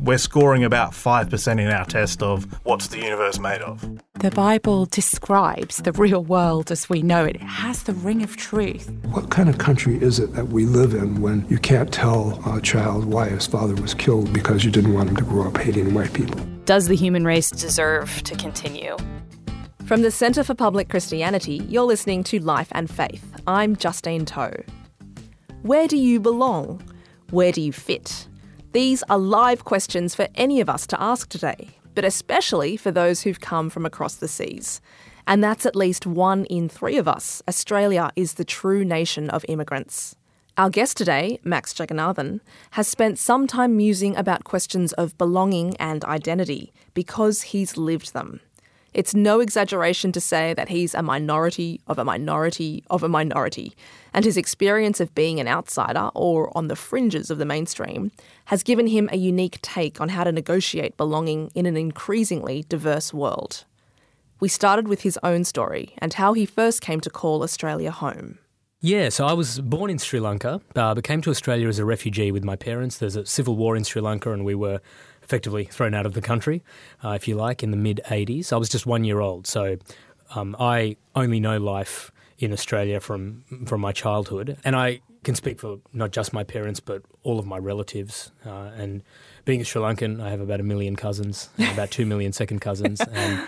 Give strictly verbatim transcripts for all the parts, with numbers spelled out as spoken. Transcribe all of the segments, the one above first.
we're scoring about five percent in our test of what's the universe made of. The Bible describes the real world as we know it. It has the ring of truth. What kind of country is it that we live in when you can't tell a child why his father was killed because you didn't want him to grow up hating white people? Does the human race deserve to continue? From the Centre for Public Christianity, you're listening to Life and Faith. I'm Justine Toe. Where do you belong? Where do you fit? These are live questions for any of us to ask today, but especially for those who've come from across the seas. And that's at least one in three of us. Australia is the true nation of immigrants. Our guest today, Max Jagannathan, has spent some time musing about questions of belonging and identity because he's lived them. It's no exaggeration to say that he's a minority of a minority of a minority, and his experience of being an outsider or on the fringes of the mainstream has given him a unique take on how to negotiate belonging in an increasingly diverse world. We started with his own story and how he first came to call Australia home. Yeah, so I was born in Sri Lanka, uh, but came to Australia as a refugee with my parents. There's a civil war in Sri Lanka and we were effectively thrown out of the country, uh, if you like, in the mid-eighties. I was just one year old, so um, I only know life in Australia from from my childhood. And I can speak for not just my parents, but all of my relatives. Uh, and being a Sri Lankan, I have about a million cousins, about two million second cousins. And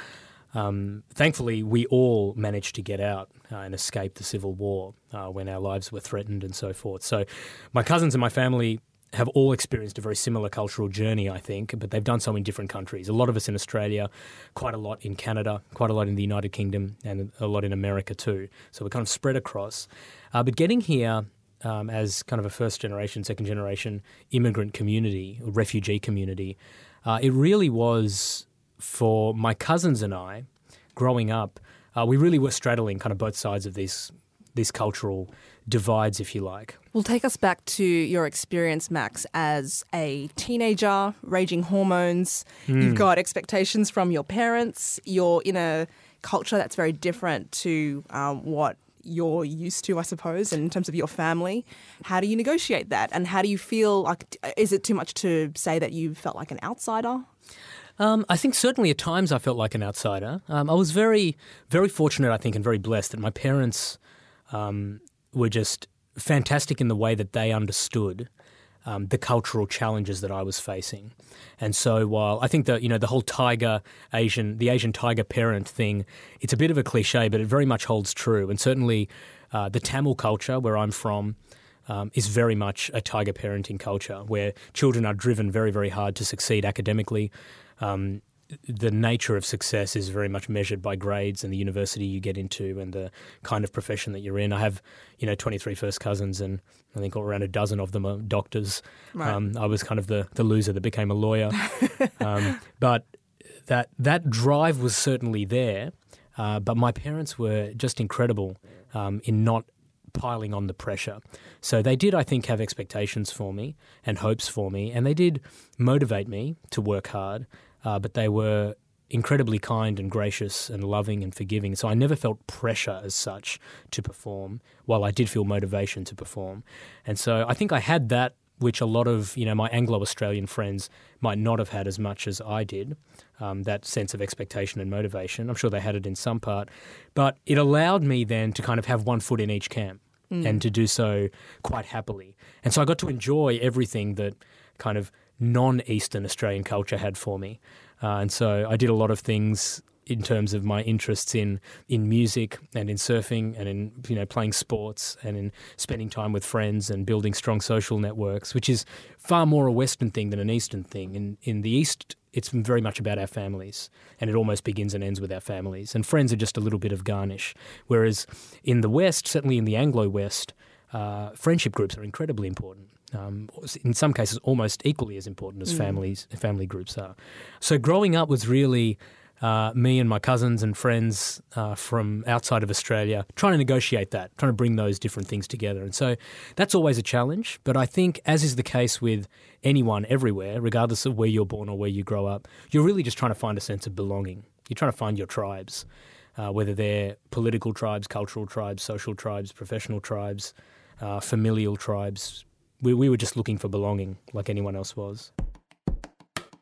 um, thankfully, we all managed to get out uh, and escape the civil war uh, when our lives were threatened and so forth. So my cousins and my family have all experienced a very similar cultural journey, I think, but they've done so in different countries. A lot of us in Australia, quite a lot in Canada, quite a lot in the United Kingdom, and a lot in America too. So we're kind of spread across. Uh, but getting here um, as kind of a first-generation, second-generation immigrant community, or refugee community, uh, it really was, for my cousins and I, growing up, uh, we really were straddling kind of both sides of these these cultural divides, if you like. Well, take us back to your experience, Max, as a teenager, raging hormones. Mm. You've got expectations from your parents. You're in a culture that's very different to um, what you're used to, I suppose, in terms of your family. How do you negotiate that? And how do you feel like, is it too much to say that you felt like an outsider? Um, I think certainly at times I felt like an outsider. Um, I was very, very fortunate, I think, and very blessed that my parents Um, were just fantastic in the way that they understood um, the cultural challenges that I was facing. And so while I think that, you know, the whole tiger Asian, the Asian tiger parent thing, it's a bit of a cliche, but it very much holds true. And certainly uh, the Tamil culture where I'm from um, is very much a tiger parenting culture where children are driven very, very hard to succeed academically. Um, The nature of success is very much measured by grades and the university you get into and the kind of profession that you're in. I have, you know, twenty-three first cousins and I think around a dozen of them are doctors. Right. Um, I was kind of the, the loser that became a lawyer. um, but that that drive was certainly there. Uh, but my parents were just incredible um, in not piling on the pressure. So they did, I think, have expectations for me and hopes for me, and they did motivate me to work hard. Uh, but they were incredibly kind and gracious and loving and forgiving. So I never felt pressure as such to perform, while I did feel motivation to perform. And so I think I had that, which a lot of, you know, my Anglo-Australian friends might not have had as much as I did, um, that sense of expectation and motivation. I'm sure they had it in some part. But it allowed me then to kind of have one foot in each camp mm. and to do so quite happily. And so I got to enjoy everything that kind of non-Eastern Australian culture had for me. Uh, and so I did a lot of things in terms of my interests in in music and in surfing and in, you know, playing sports and in spending time with friends and building strong social networks, which is far more a Western thing than an Eastern thing. In in the East, it's very much about our families, and it almost begins and ends with our families. And friends are just a little bit of garnish. Whereas in the West, certainly in the Anglo-West, uh, friendship groups are incredibly important. Um, in some cases, almost equally as important as mm. families, family groups are. So growing up was really uh, me and my cousins and friends uh, from outside of Australia trying to negotiate that, trying to bring those different things together. And so that's always a challenge. But I think, as is the case with anyone everywhere, regardless of where you're born or where you grow up, you're really just trying to find a sense of belonging. You're trying to find your tribes, uh, whether they're political tribes, cultural tribes, social tribes, professional tribes, uh, familial tribes. We, we were just looking for belonging like anyone else was.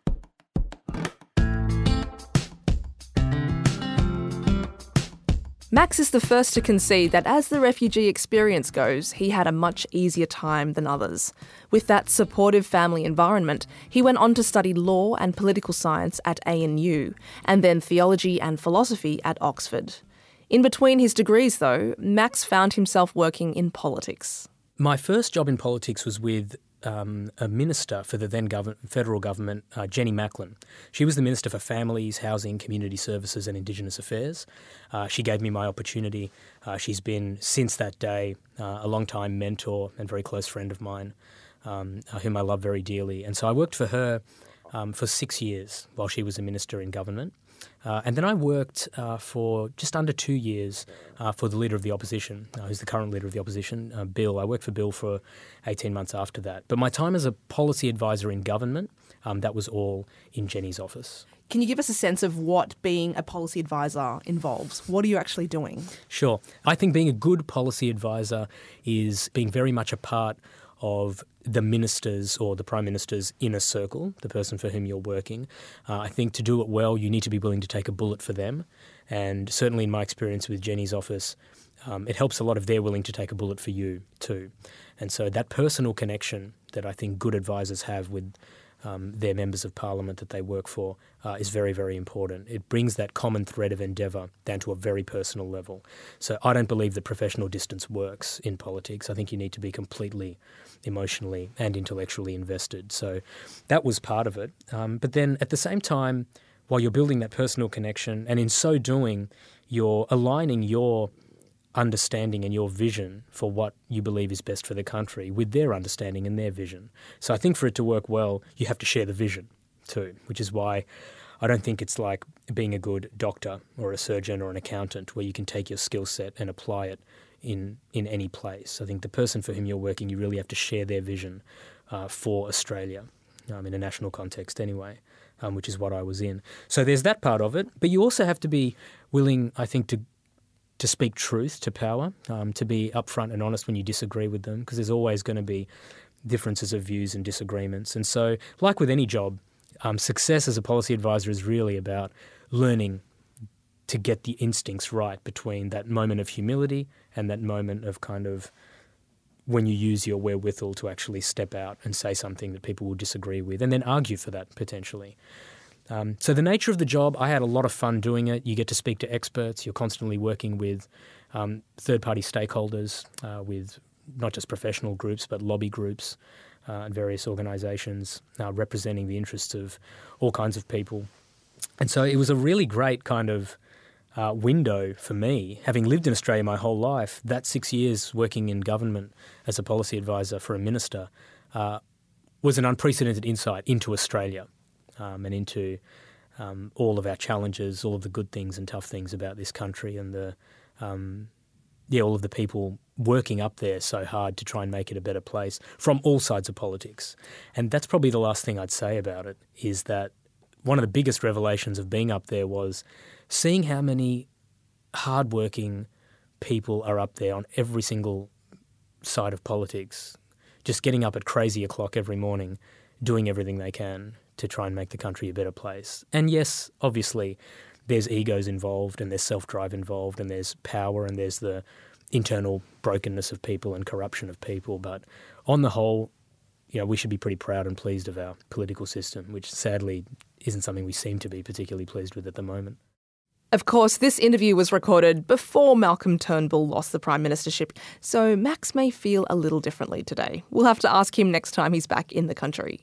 Max is the first to concede that as the refugee experience goes, he had a much easier time than others. With that supportive family environment, he went on to study law and political science at A N U, and then theology and philosophy at Oxford. In between his degrees, though, Max found himself working in politics. My first job in politics was with um, a minister for the then gov- federal government, uh, Jenny Macklin. She was the Minister for Families, Housing, Community Services and Indigenous Affairs. Uh, she gave me my opportunity. Uh, she's been, since that day, uh, a long-time mentor and very close friend of mine, um, uh, whom I love very dearly. And so I worked for her um, for six years while she was a minister in government. Uh, and then I worked uh, for just under two years uh, for the Leader of the Opposition, uh, who's the current Leader of the Opposition, uh, Bill. I worked for Bill for eighteen months after that. But my time as a policy advisor in government, um, that was all in Jenny's office. Can you give us a sense of what being a policy advisor involves? What are you actually doing? Sure. I think being a good policy advisor is being very much a part of the minister's or the Prime Minister's inner circle, the person for whom you're working. Uh, I think to do it well, you need to be willing to take a bullet for them. And certainly in my experience with Jenny's office, um, it helps a lot if they're willing to take a bullet for you too. And so that personal connection that I think good advisors have with um, their members of parliament that they work for uh, is very, very important. It brings that common thread of endeavour down to a very personal level. So I don't believe that professional distance works in politics. I think you need to be completely emotionally and intellectually invested. So that was part of it. Um, but then at the same time, while you're building that personal connection, and in so doing, you're aligning your understanding and your vision for what you believe is best for the country with their understanding and their vision. So I think for it to work well, you have to share the vision too, which is why I don't think it's like being a good doctor or a surgeon or an accountant where you can take your skill set and apply it in, in any place. I think the person for whom you're working, you really have to share their vision uh, for Australia, um, in a national context anyway, um, which is what I was in. So there's that part of it, but you also have to be willing, I think, to to speak truth to power, um, to be upfront and honest when you disagree with them, because there's always going to be differences of views and disagreements. And so, like with any job, um, success as a policy advisor is really about learning to get the instincts right between that moment of humility and that moment of kind of when you use your wherewithal to actually step out and say something that people will disagree with and then argue for that potentially. Um, so the nature of the job, I had a lot of fun doing it. You get to speak to experts. You're constantly working with um, third-party stakeholders, uh, with not just professional groups but lobby groups uh, and various organisations uh, representing the interests of all kinds of people. And so it was a really great kind of uh, window for me, having lived in Australia my whole life. That six years working in government as a policy advisor for a minister uh, was an unprecedented insight into Australia. Um, and into um, all of our challenges, all of the good things and tough things about this country, and the um, yeah, all of the people working up there so hard to try and make it a better place from all sides of politics. And that's probably the last thing I'd say about it, is that one of the biggest revelations of being up there was seeing how many hardworking people are up there on every single side of politics, just getting up at crazy o'clock every morning, doing everything they can to try and make the country a better place. And yes, obviously, there's egos involved and there's self-drive involved and there's power and there's the internal brokenness of people and corruption of people. But on the whole, you know, we should be pretty proud and pleased of our political system, which sadly isn't something we seem to be particularly pleased with at the moment. Of course, this interview was recorded before Malcolm Turnbull lost the Prime Ministership, so Max may feel a little differently today. We'll have to ask him next time he's back in the country.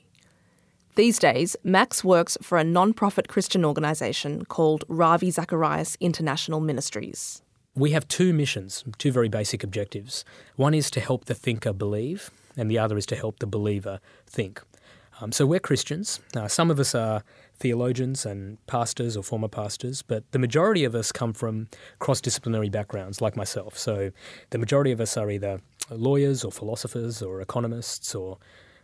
These days, Max works for a non-profit Christian organisation called Ravi Zacharias International Ministries. We have two missions, two very basic objectives. One is to help the thinker believe, and the other is to help the believer think. Um, so we're Christians. Uh, some of us are theologians and pastors or former pastors, but the majority of us come from cross-disciplinary backgrounds like myself. So the majority of us are either lawyers or philosophers or economists or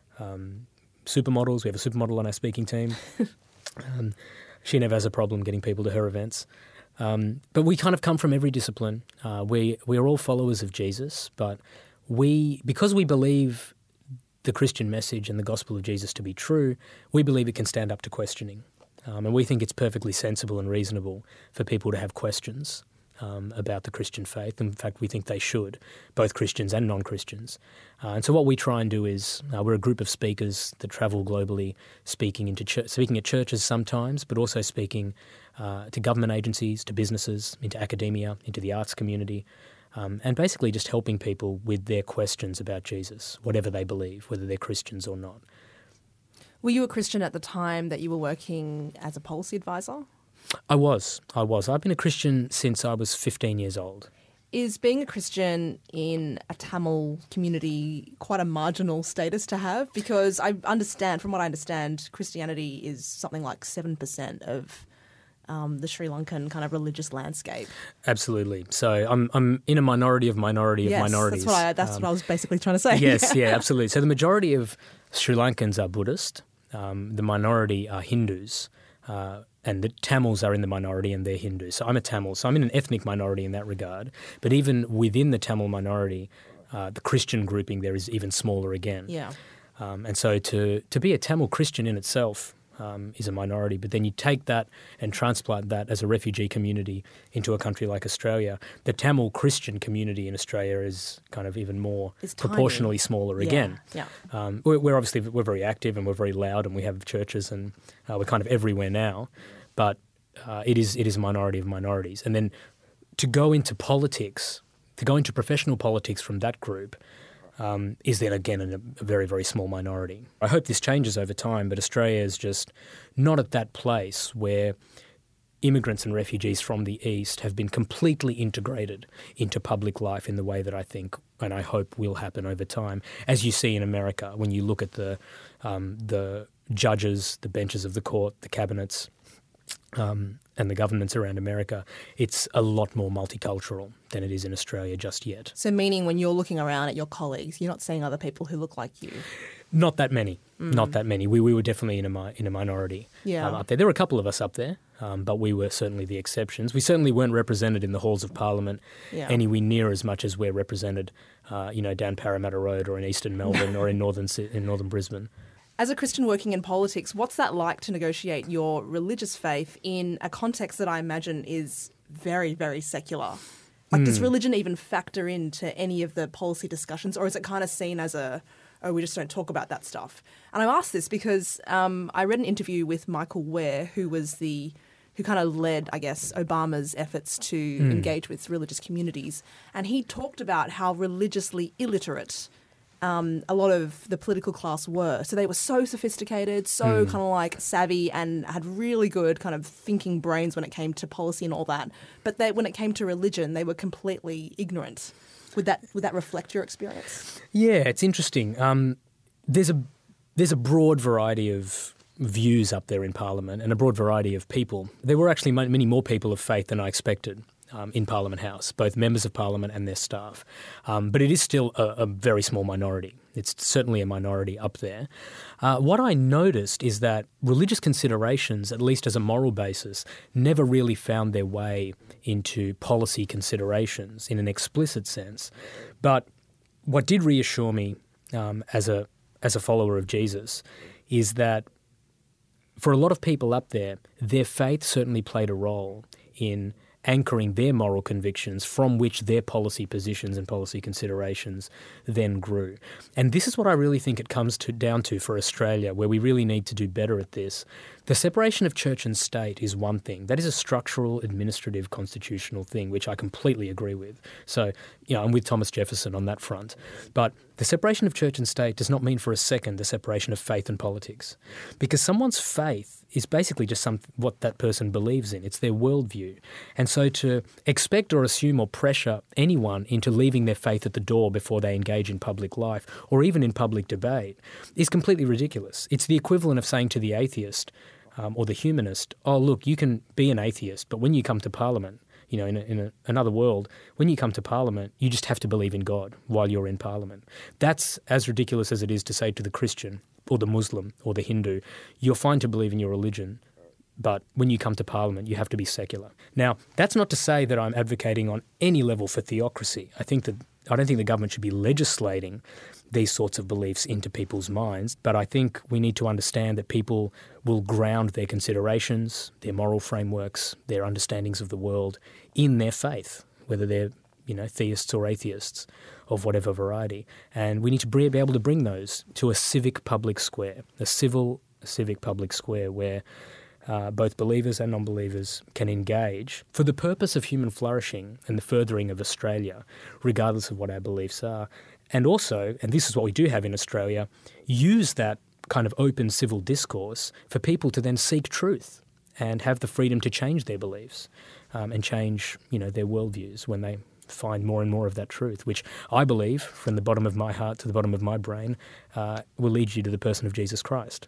um, supermodels. We have a supermodel on our speaking team. um, she never has a problem getting people to her events. Um, but we kind of come from every discipline. Uh, we we are all followers of Jesus, but we because we believe the Christian message and the gospel of Jesus to be true, we believe it can stand up to questioning. Um, and we think it's perfectly sensible and reasonable for people to have questions um, about the Christian faith. In fact, we think they should, both Christians and non-Christians. Uh, and so what we try and do is uh, we're a group of speakers that travel globally, speaking into ch- speaking at churches sometimes, but also speaking uh, to government agencies, to businesses, into academia, into the arts community, um, and basically just helping people with their questions about Jesus, whatever they believe, whether they're Christians or not. Were you a Christian at the time that you were working as a policy advisor? I was. I was. I've been a Christian since I was fifteen years old. Is being a Christian in a Tamil community quite a marginal status to have? Because I understand, from what I understand, Christianity is something like seven percent of um, the Sri Lankan kind of religious landscape. Absolutely. So I'm I'm in a minority of minority of yes, minorities. That's what I, that's um, what I was basically trying to say. Yes, yeah, absolutely. So the majority of Sri Lankans are Buddhist. Um, the minority are Hindus. Uh, and the Tamils are in the minority and they're Hindu. So I'm a Tamil. So I'm in an ethnic minority in that regard. But even within the Tamil minority, uh, the Christian grouping there is even smaller again. Yeah. Um, and so to, to be a Tamil Christian in itself um, is a minority. But then you take that and transplant that as a refugee community into a country like Australia. The Tamil Christian community in Australia is kind of even more it's proportionally tiny. smaller yeah. again. Yeah. Um, we're, we're obviously we're very active and we're very loud and we have churches and uh, we're kind of everywhere now. But uh, it is it is a minority of minorities. And then to go into politics, to go into professional politics from that group um, is then again a, a very, very small minority. I hope this changes over time, but Australia is just not at that place where immigrants and refugees from the East have been completely integrated into public life in the way that I think and I hope will happen over time. As you see in America, when you look at the um, the judges, the benches of the court, the cabinets, Um, and the governments around America, it's a lot more multicultural than it is in Australia just yet. So meaning when you're looking around at your colleagues, you're not seeing other people who look like you? Not that many. Mm. Not that many. We we were definitely in a mi- in a minority yeah. um, up there. There were a couple of us up there, um, but we were certainly the exceptions. We certainly weren't represented in the halls of Parliament yeah. anywhere near as much as we're represented, uh, you know, down Parramatta Road or in eastern Melbourne or in northern in northern Brisbane. As a Christian working in politics, what's that like to negotiate your religious faith in a context that I imagine is very, very secular? Like, mm. does religion even factor into any of the policy discussions, or is it kind of seen as a, oh, we just don't talk about that stuff? And I ask this because um, I read an interview with Michael Ware, who was the, who kind of led, I guess, Obama's efforts to mm. engage with religious communities. And he talked about how religiously illiterate Um, a lot of the political class were. So they were so sophisticated, so mm. kind of like savvy and had really good kind of thinking brains when it came to policy and all that. But they, when it came to religion, they were completely ignorant. Would that would that reflect your experience? Yeah, it's interesting. Um, there's a there's a broad variety of views up there in Parliament and a broad variety of people. There were actually many more people of faith than I expected. Um, in Parliament House, both members of Parliament and their staff. Um, but it is still a, a very small minority. It's certainly a minority up there. Uh, what I noticed is that religious considerations, at least as a moral basis, never really found their way into policy considerations in an explicit sense. But what did reassure me um, as a as a follower of Jesus is that for a lot of people up there, their faith certainly played a role in anchoring their moral convictions from which their policy positions and policy considerations then grew. And this is what I really think it comes to, down to for Australia, where we really need to do better at this. The separation of church and state is one thing. That is a structural, administrative, constitutional thing, which I completely agree with. So, you know, I'm with Thomas Jefferson on that front. But the separation of church and state does not mean for a second the separation of faith and politics. Because someone's faith is basically just some what that person believes in. It's their worldview. And so to expect or assume or pressure anyone into leaving their faith at the door before they engage in public life or even in public debate is completely ridiculous. It's the equivalent of saying to the atheist um, or the humanist, oh, look, you can be an atheist, but when you come to Parliament, you know, in, a, in a, another world, when you come to Parliament, you just have to believe in God while you're in Parliament. That's as ridiculous as it is to say to the Christian or the Muslim or the Hindu, you're fine to believe in your religion, but when you come to Parliament, you have to be secular. Now, that's not to say that I'm advocating on any level for theocracy. I think that I don't think the government should be legislating these sorts of beliefs into people's minds, but I think we need to understand that people will ground their considerations, their moral frameworks, their understandings of the world in their faith, whether they're, you know, theists or atheists of whatever variety. And we need to be able to bring those to a civic public square, a civil civic public square where uh, both believers and non-believers can engage for the purpose of human flourishing and the furthering of Australia, regardless of what our beliefs are. And also, and this is what we do have in Australia, use that kind of open civil discourse for people to then seek truth and have the freedom to change their beliefs um, and change, you know, their worldviews when they find more and more of that truth, which I believe, from the bottom of my heart to the bottom of my brain, uh, will lead you to the person of Jesus Christ.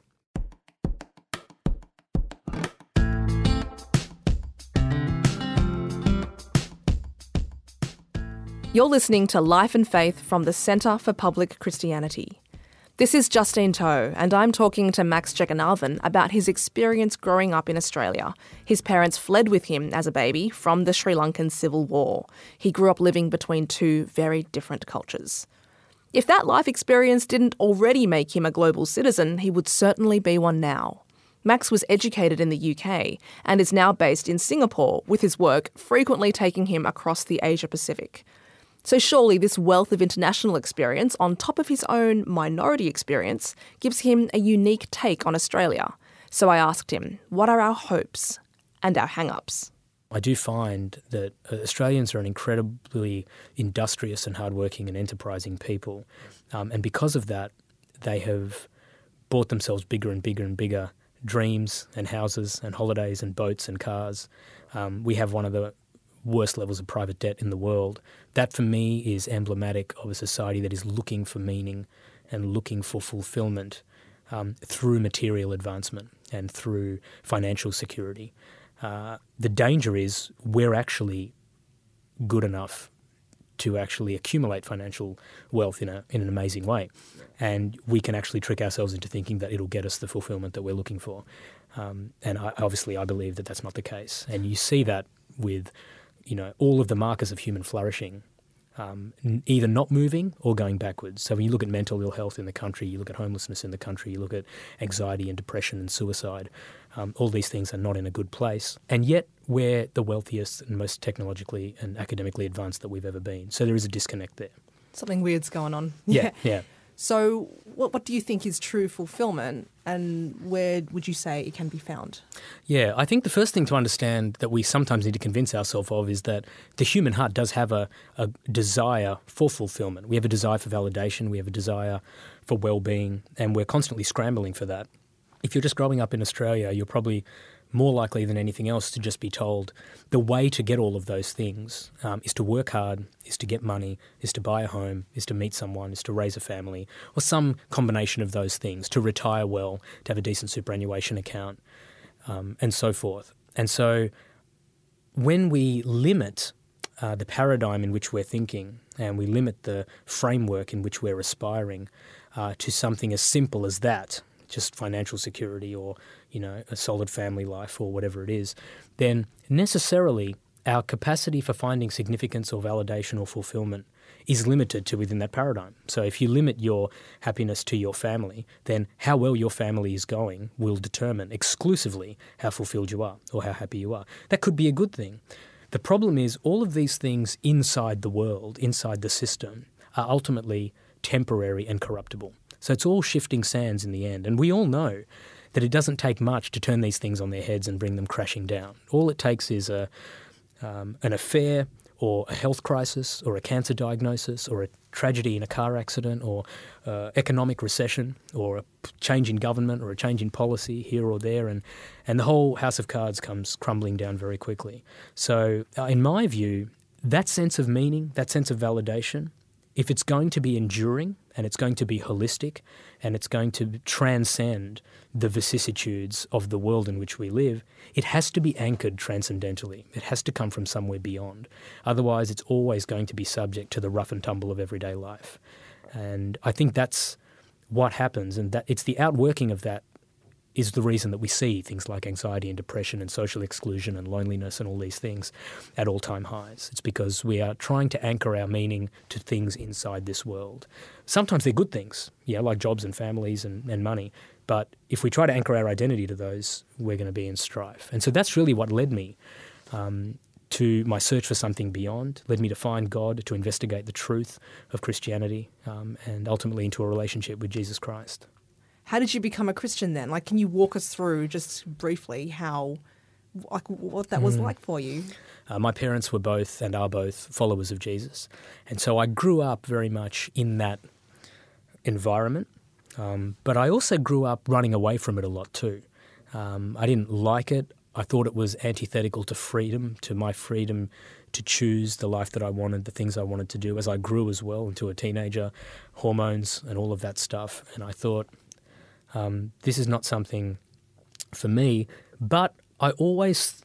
You're listening to Life and Faith from the Centre for Public Christianity. This is Justine Toh, and I'm talking to Max Jagannathan about his experience growing up in Australia. His parents fled with him as a baby from the Sri Lankan Civil War. He grew up living between two very different cultures. If that life experience didn't already make him a global citizen, he would certainly be one now. Max was educated in the U K and is now based in Singapore, with his work frequently taking him across the Asia Pacific. So surely this wealth of international experience, on top of his own minority experience, gives him a unique take on Australia. So I asked him, what are our hopes and our hang-ups? I do find that Australians are an incredibly industrious and hardworking and enterprising people. Um, and because of that, they have bought themselves bigger and bigger and bigger dreams and houses and holidays and boats and cars. Um, we have one of the worst levels of private debt in the world. That, for me, is emblematic of a society that is looking for meaning and looking for fulfillment um, through material advancement and through financial security. Uh, the danger is we're actually good enough to actually accumulate financial wealth in a in an amazing way, and we can actually trick ourselves into thinking that it'll get us the fulfillment that we're looking for. Um, and I, obviously, I believe that that's not the case. And you see that with, you know, all of the markers of human flourishing, um, n- either not moving or going backwards. So when you look at mental ill health in the country, you look at homelessness in the country, you look at anxiety and depression and suicide, um, all these things are not in a good place. And yet we're the wealthiest and most technologically and academically advanced that we've ever been. So there is a disconnect there. Something weird's going on. Yeah, yeah. So what, what do you think is true fulfillment, and where would you say it can be found? Yeah, I think the first thing to understand that we sometimes need to convince ourselves of is that the human heart does have a, a desire for fulfillment. We have a desire for validation, we have a desire for well-being, and we're constantly scrambling for that. If you're just growing up in Australia, you're probably more likely than anything else to just be told the way to get all of those things um, is to work hard, is to get money, is to buy a home, is to meet someone, is to raise a family, or some combination of those things, to retire well, to have a decent superannuation account, um, and so forth. And so when we limit uh, the paradigm in which we're thinking and we limit the framework in which we're aspiring uh, to something as simple as that, just financial security or, you know, a solid family life or whatever it is, then necessarily our capacity for finding significance or validation or fulfillment is limited to within that paradigm. So if you limit your happiness to your family, then how well your family is going will determine exclusively how fulfilled you are or how happy you are. That could be a good thing. The problem is all of these things inside the world, inside the system, are ultimately temporary and corruptible. So it's all shifting sands in the end. And we all know that it doesn't take much to turn these things on their heads and bring them crashing down. All it takes is a um, an affair or a health crisis or a cancer diagnosis or a tragedy in a car accident or uh, economic recession or a change in government or a change in policy here or there, and, and the whole house of cards comes crumbling down very quickly. So uh, in my view, that sense of meaning, that sense of validation, if it's going to be enduring and it's going to be holistic and it's going to transcend the vicissitudes of the world in which we live, it has to be anchored transcendentally. It has to come from somewhere beyond. Otherwise, it's always going to be subject to the rough and tumble of everyday life. And I think that's what happens, and that it's the outworking of that is the reason that we see things like anxiety and depression and social exclusion and loneliness and all these things at all-time highs. It's because we are trying to anchor our meaning to things inside this world. Sometimes they're good things, yeah, like jobs and families and, and money. But if we try to anchor our identity to those, we're going to be in strife. And so that's really what led me um, to my search for something beyond, led me to find God, to investigate the truth of Christianity, um, and ultimately into a relationship with Jesus Christ. How did you become a Christian then? Like, can you walk us through just briefly how, like, what that was mm. like for you? Uh, my parents were both and are both followers of Jesus. And so I grew up very much in that environment. Um, but I also grew up running away from it a lot too. Um, I didn't like it. I thought it was antithetical to freedom, to my freedom to choose the life that I wanted, the things I wanted to do as I grew as well into a teenager, hormones and all of that stuff. And I thought, um, this is not something for me. But I always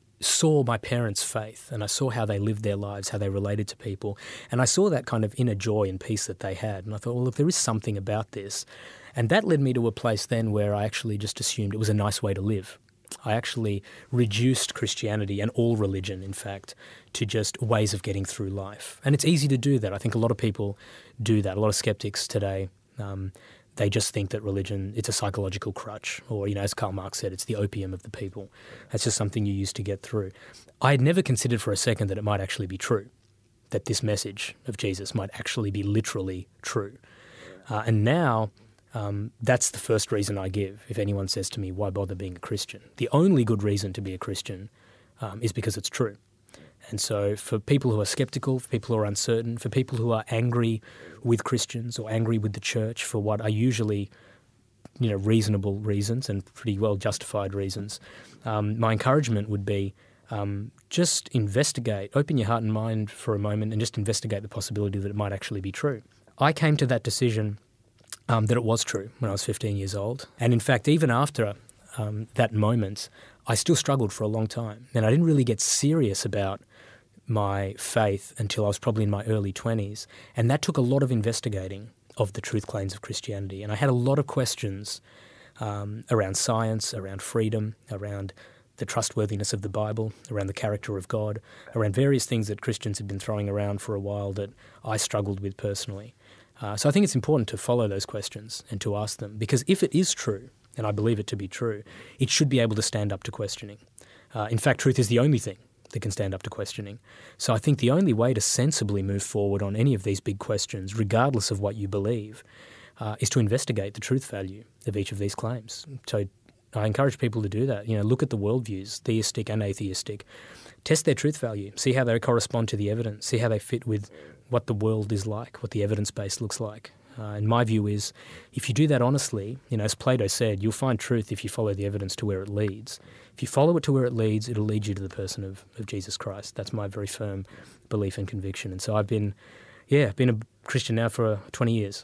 saw my parents' faith, and I saw how they lived their lives, how they related to people, and I saw that kind of inner joy and peace that they had. And I thought, well, look, there is something about this. And that led me to a place then where I actually just assumed it was a nice way to live. I actually reduced Christianity and all religion, in fact, to just ways of getting through life. And it's easy to do that. I think a lot of people do that. A lot of skeptics today, um, they just think that religion, it's a psychological crutch, or, you know, as Karl Marx said, it's the opium of the people. That's just something you use to get through. I had never considered for a second that it might actually be true, that this message of Jesus might actually be literally true. Uh, and now um, that's the first reason I give if anyone says to me, why bother being a Christian? The only good reason to be a Christian um, is because it's true. And so for people who are skeptical, for people who are uncertain, for people who are angry with Christians or angry with the church for what are usually, you know, reasonable reasons and pretty well justified reasons, um, my encouragement would be um, just investigate, open your heart and mind for a moment and just investigate the possibility that it might actually be true. I came to that decision um, that it was true when I was fifteen years old. And in fact, even after um, that moment, I still struggled for a long time. And I didn't really get serious about my faith until I was probably in my early twenties. And that took a lot of investigating of the truth claims of Christianity. And I had a lot of questions um, around science, around freedom, around the trustworthiness of the Bible, around the character of God, around various things that Christians had been throwing around for a while that I struggled with personally. Uh, so I think it's important to follow those questions and to ask them, because if it is true, and I believe it to be true, it should be able to stand up to questioning. Uh, in fact, truth is the only thing that can stand up to questioning. So I think the only way to sensibly move forward on any of these big questions, regardless of what you believe, uh, is to investigate the truth value of each of these claims. So I encourage people to do that. You know, look at the worldviews, theistic and atheistic. Test their truth value. See how they correspond to the evidence. See how they fit with what the world is like, what the evidence base looks like. Uh, and my view is, if you do that honestly, you know, as Plato said, you'll find truth if you follow the evidence to where it leads. If you follow it to where it leads, it'll lead you to the person of, of Jesus Christ. That's my very firm belief and conviction. And so I've been, yeah, been a Christian now for uh, twenty years.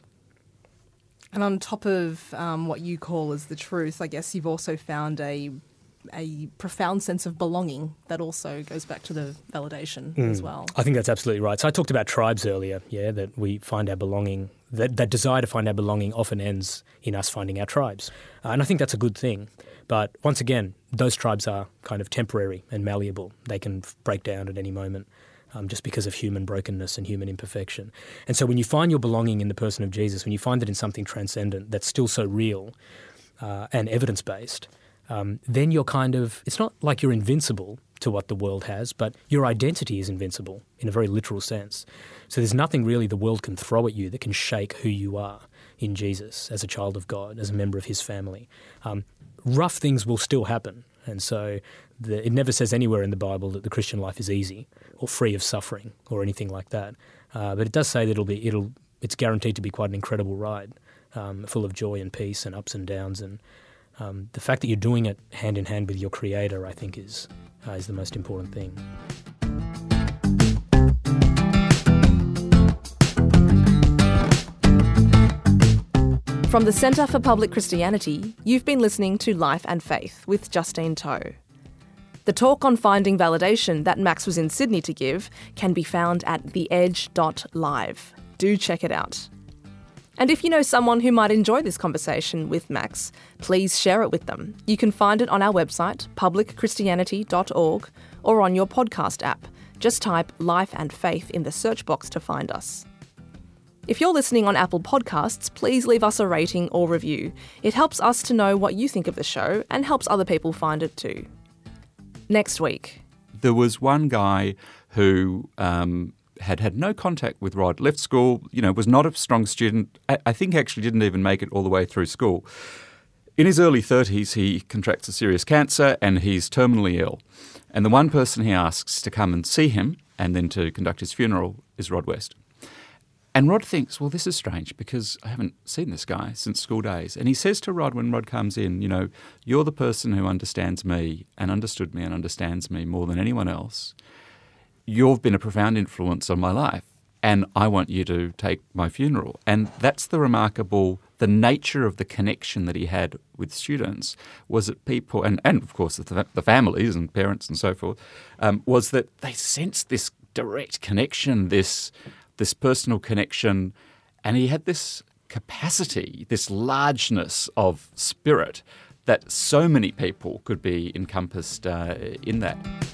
And on top of um, what you call as the truth, I guess you've also found a a profound sense of belonging that also goes back to the validation mm. as well. I think that's absolutely right. So I talked about tribes earlier, yeah, that we find our belonging, that, that desire to find our belonging often ends in us finding our tribes. Uh, and I think that's a good thing. But once again, those tribes are kind of temporary and malleable. They can break down at any moment um, just because of human brokenness and human imperfection. And so when you find your belonging in the person of Jesus, when you find it in something transcendent that's still so real uh, and evidence-based, Um, then you're kind of, it's not like you're invincible to what the world has, but your identity is invincible in a very literal sense. So there's nothing really the world can throw at you that can shake who you are in Jesus as a child of God, as a member of his family. Um, rough things will still happen. And so the, it never says anywhere in the Bible that the Christian life is easy or free of suffering or anything like that. Uh, but it does say that it'll be, it'll, it's guaranteed to be quite an incredible ride, um, full of joy and peace and ups and downs. And Um, the fact that you're doing it hand in hand with your Creator, I think, is uh, is the most important thing. From the Centre for Public Christianity, you've been listening to Life and Faith with Justine To. The talk on finding validation that Max was in Sydney to give can be found at the edge dot live. Do check it out. And if you know someone who might enjoy this conversation with Max, please share it with them. You can find it on our website, public christianity dot org, or on your podcast app. Just type Life and Faith in the search box to find us. If you're listening on Apple Podcasts, please leave us a rating or review. It helps us to know what you think of the show and helps other people find it too. Next week. There was one guy who um, had had no contact with Rod, left school, you know, was not a strong student, I, I think actually didn't even make it all the way through school. In his early thirties, he contracts a serious cancer and he's terminally ill. And the one person he asks to come and see him and then to conduct his funeral is Rod West. And Rod thinks, well, this is strange because I haven't seen this guy since school days. And he says to Rod when Rod comes in, you know, you're the person who understands me and understood me and understands me more than anyone else. You've been a profound influence on my life and I want you to take my funeral. And that's the remarkable, the nature of the connection that he had with students was that people, and, and of course the, the families and parents and so forth, um, was that they sensed this direct connection, this this personal connection, and he had this capacity, this largeness of spirit that so many people could be encompassed uh, in that.